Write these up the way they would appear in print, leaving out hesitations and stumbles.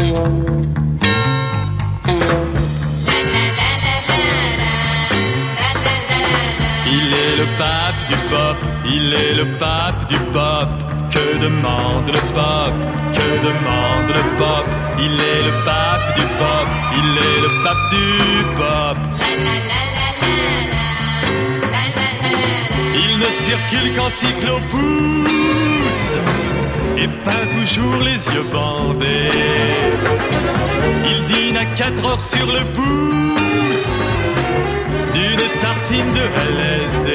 Il est le pape du pop, il est le pape du pop. Que demande le pop, que demande le pop. Il est le pape du pop, il est le pape du pop. Il ne circule qu'en cyclopousse et peint toujours les yeux bandés. Il dîne à 4 heures sur le pouce d'une tartine de LSD.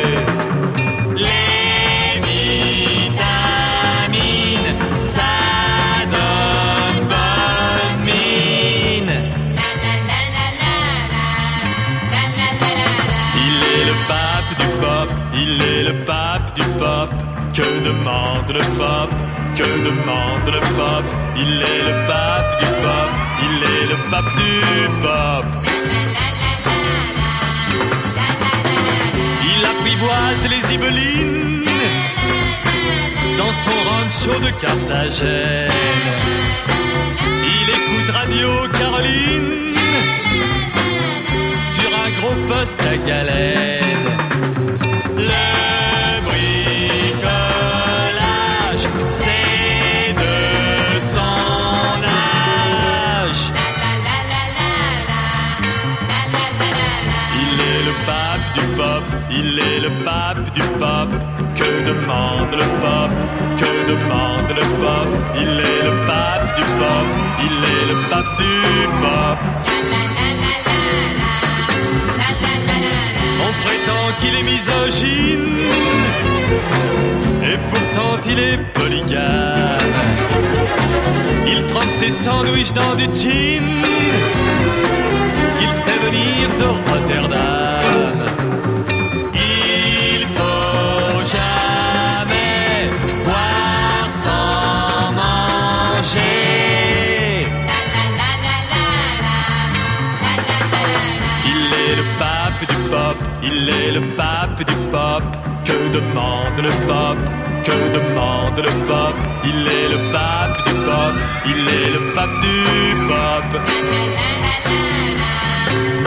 Les vitamines, ça donne bonne mine. Il est le pape du pop, il est le pape du pop. Que demande le pop, que demande le pop. Il est le pape du pop, il est le pape du pop. Il apprivoise les Ibelines dans son rancho de Carthagène. Il écoute Radio Caroline sur un gros poste à galène. Le bricolage, c'est de son âge. Il est le pape du pop, il est le pape du pop. Que demande le pop, que demande le pop. Il est le pape du pop, il est le pape du pop. On prétend qu'il est misogyne et pourtant il est polygame. Il trempe ses sandwichs dans du gin qu'il fait venir de Rotterdam. Il faut jamais boire sans manger. Il est le pape du pop, il est le pape du pop. Que demande le pop, que demande le pop. Il est le pape du pop, il est le pape du pop.